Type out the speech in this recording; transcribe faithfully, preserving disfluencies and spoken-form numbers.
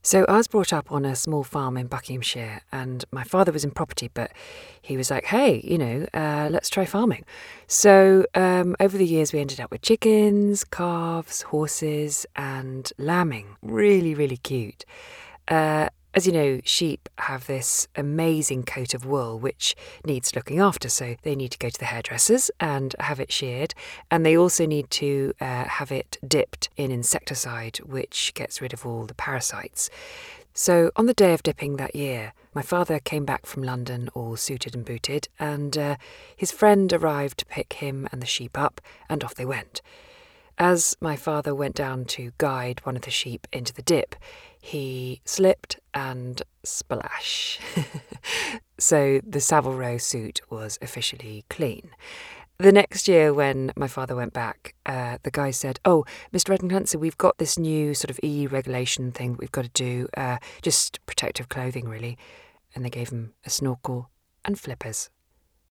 So I was brought up on a small farm in Buckinghamshire, and my father was in property, but he was like, hey, you know, uh, let's try farming. So um, over the years, we ended up with chickens, calves, horses, and lambing. Really, really cute. Uh, as you know, sheep have this amazing coat of wool which needs looking after, so they need to go to the hairdressers and have it sheared, and they also need to uh, have it dipped in insecticide which gets rid of all the parasites. So on the day of dipping that year, my father came back from London all suited and booted, and uh, his friend arrived to pick him and the sheep up, and off they went. As my father went down to guide one of the sheep into the dip, he slipped and splash. So the Savile Row suit was officially clean. The next year when my father went back, uh, the guy said, oh, Mister Redden-Clancy, we've got this new sort of E U regulation thing that we've got to do, uh, just protective clothing really. And they gave him a snorkel and flippers.